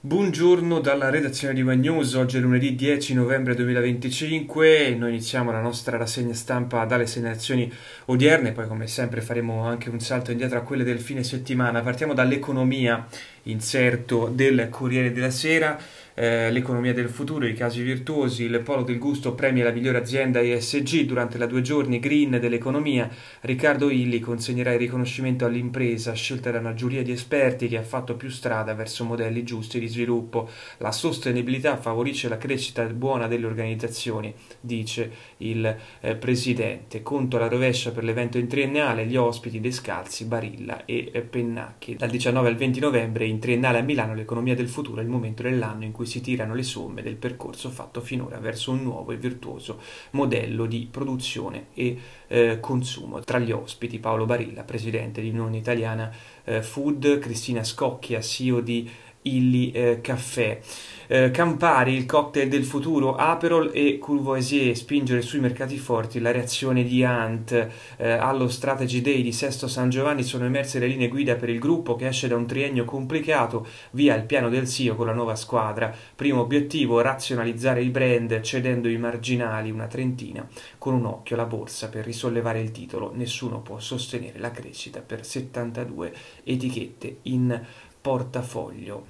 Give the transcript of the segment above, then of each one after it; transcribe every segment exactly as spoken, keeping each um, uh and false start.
Buongiorno dalla redazione di One News, oggi è lunedì dieci novembre duemilaventicinque e noi iniziamo la nostra rassegna stampa dalle segnalazioni odierne, poi come sempre faremo anche un salto indietro a quelle del fine settimana. Partiamo dall'economia, inserto del Corriere della Sera. Eh, l'economia del futuro, i casi virtuosi, il polo del gusto premia la migliore azienda E S G durante la due giorni green dell'economia. Riccardo Illy consegnerà il riconoscimento all'impresa scelta da una giuria di esperti che ha fatto più strada verso modelli giusti di sviluppo. La sostenibilità favorisce la crescita buona delle organizzazioni, dice il eh, presidente. Conto alla rovescia per l'evento in triennale, gli ospiti Descalzi, Barilla e eh, Pennacchi. Dal diciannove al venti novembre in triennale a Milano l'economia del futuro è il momento dell'anno in cui si tirano le somme del percorso fatto finora verso un nuovo e virtuoso modello di produzione e eh, consumo. Tra gli ospiti Paolo Barilla, presidente di Unione Italiana eh, Food, Cristina Scocchia, C E O di Illy eh, Caffè. Eh, Campari, il cocktail del futuro, Aperol e Courvoisier, spingere sui mercati forti. La reazione di Hunt eh, allo Strategy Day di Sesto San Giovanni sono emerse le linee guida per il gruppo che esce da un triennio complicato, via il piano del C E O con la nuova squadra. Primo obiettivo, razionalizzare il brand cedendo i marginali, una trentina, con un occhio alla borsa per risollevare il titolo. Nessuno può sostenere la crescita per settantadue etichette in portafoglio.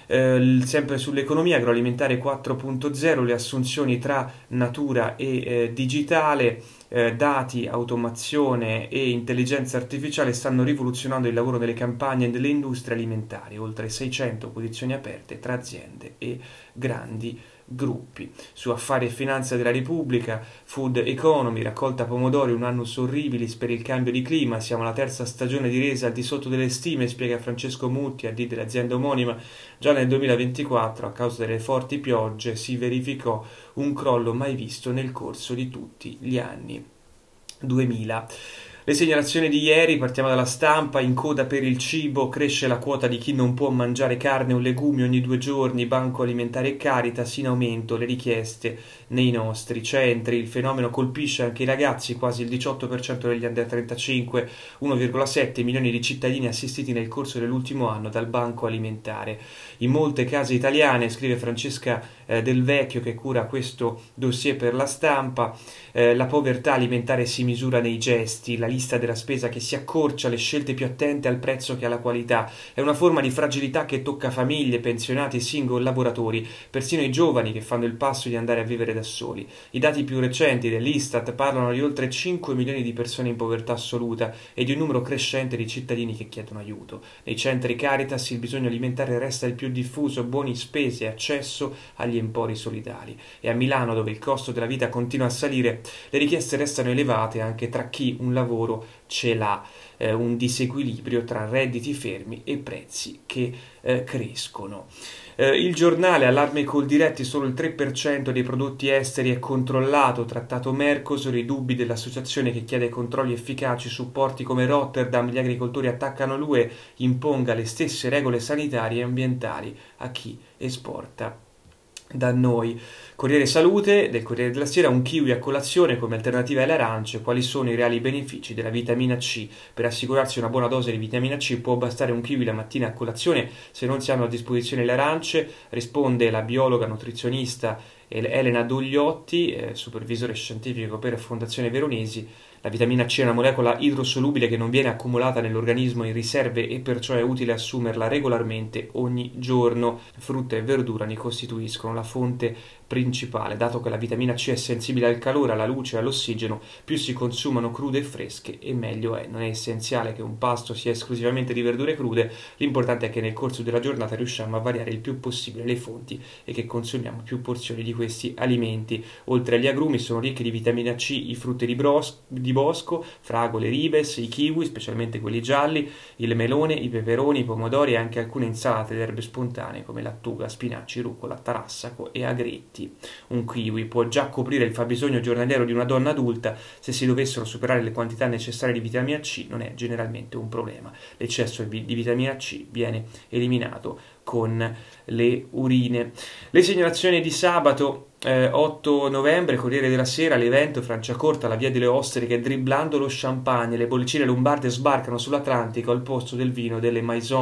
Eh, sempre sull'economia agroalimentare quattro punto zero, le assunzioni tra natura e eh, digitale, eh, dati, automazione e intelligenza artificiale stanno rivoluzionando il lavoro nelle campagne e nelle industrie alimentari, oltre seicento posizioni aperte tra aziende e grandi gruppi. Su Affari e Finanza della Repubblica, Food Economy, raccolta pomodori, un annus horribilis per il cambio di clima, siamo alla terza stagione di resa al di sotto delle stime, spiega Francesco Mutti, A D dell'azienda omonima. Già nel duemilaventiquattro, a causa delle forti piogge, si verificò un crollo mai visto nel corso di tutti gli anni duemila. Le segnalazioni di ieri, partiamo dalla Stampa, in coda per il cibo, cresce la quota di chi non può mangiare carne o legumi ogni due giorni, Banco Alimentare e Caritas in aumento le richieste nei nostri centri, il fenomeno colpisce anche i ragazzi, quasi il diciotto per cento degli under trentacinque, uno virgola sette milioni di cittadini assistiti nel corso dell'ultimo anno dal Banco Alimentare. In molte case italiane, scrive Francesca eh, Del Vecchio che cura questo dossier per la Stampa, eh, la povertà alimentare si misura nei gesti, la lista della spesa che si accorcia, le scelte più attente al prezzo che alla qualità. È una forma di fragilità che tocca famiglie, pensionati, single, lavoratori, persino i giovani che fanno il passo di andare a vivere da soli. I dati più recenti dell'Istat parlano di oltre cinque milioni di persone in povertà assoluta e di un numero crescente di cittadini che chiedono aiuto. Nei centri Caritas il bisogno alimentare resta il più diffuso, buoni spese e accesso agli empori solidali. E a Milano, dove il costo della vita continua a salire, le richieste restano elevate anche tra chi un lavoro ce l'ha, eh, un disequilibrio tra redditi fermi e prezzi che eh, crescono. Eh, il giornale, allarme Coldiretti, solo il tre per cento dei prodotti esteri è controllato, trattato Mercosur, i dubbi dell'associazione che chiede controlli efficaci su porti come Rotterdam, gli agricoltori attaccano l'U E, imponga le stesse regole sanitarie e ambientali a chi esporta da noi. Corriere Salute del Corriere della Sera, un kiwi a colazione come alternativa alle arance, quali sono i reali benefici della vitamina C? Per assicurarsi una buona dose di vitamina C può bastare un kiwi la mattina a colazione se non si hanno a disposizione le arance, risponde la biologa nutrizionista Elena Dogliotti, eh, supervisore scientifico per Fondazione Veronesi. La vitamina C è una molecola idrosolubile che non viene accumulata nell'organismo in riserve e perciò è utile assumerla regolarmente ogni giorno. Frutta e verdura ne costituiscono la fonte principale, dato che la vitamina C è sensibile al calore, alla luce e all'ossigeno, più si consumano crude e fresche e meglio è. Non è essenziale che un pasto sia esclusivamente di verdure crude, l'importante è che nel corso della giornata riusciamo a variare il più possibile le fonti e che consumiamo più porzioni di questi alimenti. Oltre agli agrumi sono ricchi di vitamina C i frutti di, bros- di bosco, fragole, ribes, i kiwi, specialmente quelli gialli, il melone, i peperoni, i pomodori e anche alcune insalate ed erbe spontanee come lattuga, spinaci, rucola, tarassaco e agretti. Un kiwi può già coprire il fabbisogno giornaliero di una donna adulta. Se si dovessero superare le quantità necessarie di vitamina C non è generalmente un problema. L'eccesso di vitamina C viene eliminato con le urine. Le segnalazioni di sabato eh, otto novembre, Corriere della Sera, l'evento Franciacorta, la via delle Ostriche, dribblando lo champagne, le bollicine lombarde sbarcano sull'Atlantico al posto del vino delle Maison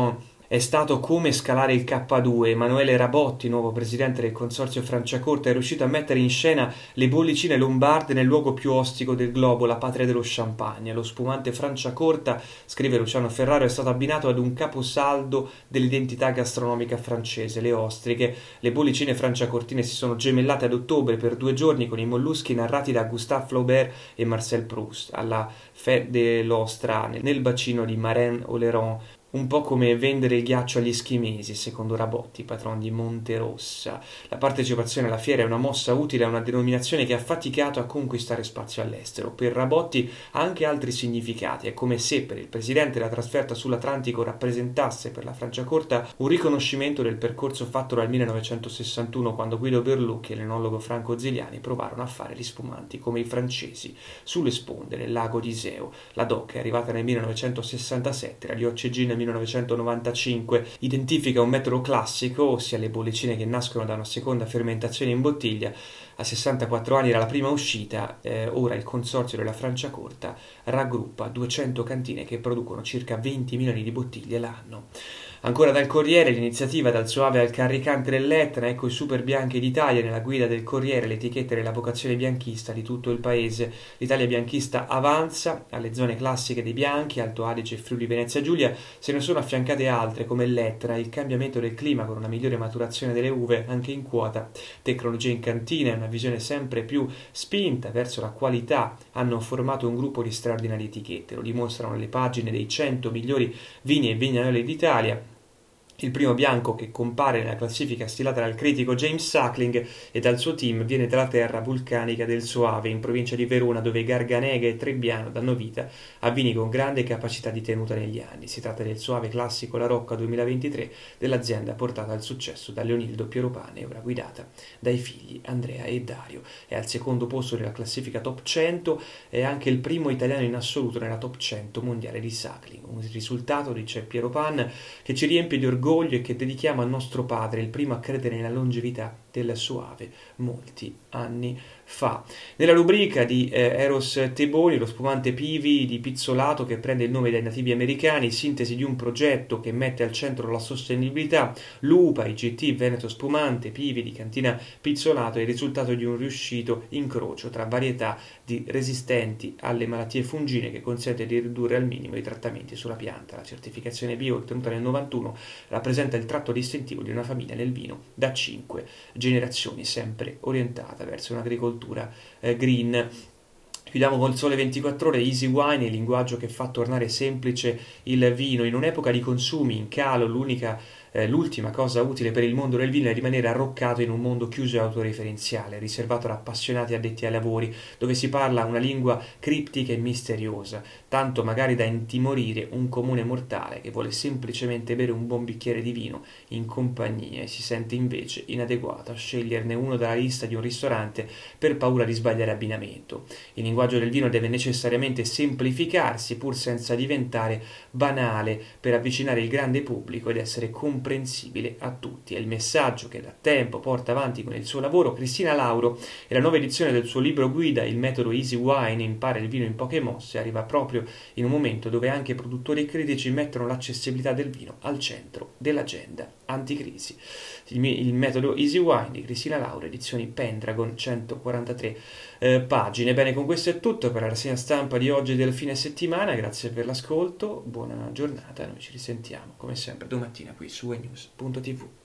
È stato come scalare il K due. Emanuele Rabotti, nuovo presidente del consorzio Franciacorta, è riuscito a mettere in scena le bollicine lombarde nel luogo più ostico del globo, la patria dello champagne. Lo spumante Franciacorta, scrive Luciano Ferraro, è stato abbinato ad un caposaldo dell'identità gastronomica francese, le ostriche. Le bollicine franciacortine si sono gemellate ad ottobre per due giorni con i molluschi narrati da Gustave Flaubert e Marcel Proust alla Fête de l'Ostra nel bacino di Marennes-Oléron. Un po' come vendere il ghiaccio agli eschimesi, secondo Rabotti, patron di Monterossa. La partecipazione alla fiera è una mossa utile a una denominazione che ha faticato a conquistare spazio all'estero. Per Rabotti ha anche altri significati. È come se per il presidente la trasferta sull'Atlantico rappresentasse per la Franciacorta un riconoscimento del percorso fatto dal millenovecentosessantuno, quando Guido Berlucchi e l'enologo Franco Ziliani provarono a fare gli spumanti come i francesi sulle sponde del lago di Iseo. La D O C è arrivata nel millenovecentosessantasette, la Diocegina millenovecentonovantacinque, identifica un metodo classico, ossia le bollicine che nascono da una seconda fermentazione in bottiglia. A sessantaquattro anni era la prima uscita, eh, ora il consorzio della Franciacorta raggruppa duecento cantine che producono circa venti milioni di bottiglie l'anno. Ancora dal Corriere, l'iniziativa dal soave al carricante dell'Etna, ecco i super bianchi d'Italia nella guida del Corriere, l'etichetta della vocazione bianchista di tutto il paese. L'Italia bianchista avanza, alle zone classiche dei bianchi, Alto Adige e Friuli Venezia Giulia, se ne sono affiancate altre come l'Etna, il cambiamento del clima con una migliore maturazione delle uve anche in quota, tecnologia in cantina e una visione sempre più spinta verso la qualità hanno formato un gruppo di straordinarie etichette, lo dimostrano le pagine dei cento migliori vini e vignaioli d'Italia. Il primo bianco che compare nella classifica stilata dal critico James Suckling e dal suo team viene dalla terra vulcanica del Soave, in provincia di Verona, dove Garganega e Trebbiano danno vita a vini con grande capacità di tenuta negli anni. Si tratta del Soave classico La Rocca duemilaventitré dell'azienda portata al successo da Leonildo Pieropane, ora guidata dai figli Andrea e Dario. È al secondo posto della classifica top cento e è anche il primo italiano in assoluto nella top cento mondiale di Suckling. Un risultato, dice Pieropan, che ci riempie di orgoglio e che dedichiamo al nostro padre, il primo a credere nella longevità del Soave molti anni fa. Nella rubrica di eh, Eros Teboni, lo spumante Pivi di Pizzolato, che prende il nome dai nativi americani, sintesi di un progetto che mette al centro la sostenibilità. Lupa, I G T, Veneto Spumante, Pivi di Cantina Pizzolato è il risultato di un riuscito incrocio tra varietà di resistenti alle malattie fungine che consente di ridurre al minimo i trattamenti sulla pianta. La certificazione bio ottenuta nel novantuno rappresenta il tratto distintivo di una famiglia nel vino da cinque generazioni, sempre orientata verso un'agricoltura eh, green. Chiudiamo col Sole ventiquattro Ore, Easy Wine, il linguaggio che fa tornare semplice il vino. In un'epoca di consumi in calo, l'unica eh, l'ultima cosa utile per il mondo del vino è rimanere arroccato in un mondo chiuso e autoreferenziale, riservato ad appassionati addetti ai lavori, dove si parla una lingua criptica e misteriosa, tanto magari da intimorire un comune mortale che vuole semplicemente bere un buon bicchiere di vino in compagnia e si sente invece inadeguato a sceglierne uno dalla lista di un ristorante per paura di sbagliare abbinamento. Il linguaggio del vino deve necessariamente semplificarsi pur senza diventare banale per avvicinare il grande pubblico ed essere comprensibile a tutti. È il messaggio che da tempo porta avanti con il suo lavoro Cristina Lauro e la nuova edizione del suo libro guida, il metodo Easy Wine, impara il vino in poche mosse, arriva proprio in un momento dove anche produttori e critici mettono l'accessibilità del vino al centro dell'agenda anticrisi. Il, il metodo Easy Wine di Cristina Lauro, edizioni Pendragon, centoquarantatré eh, pagine. Bene, con questo è tutto per la rassegna stampa di oggi del fine settimana. Grazie per l'ascolto, buona giornata, noi ci risentiamo come sempre domattina qui su e news punto tv.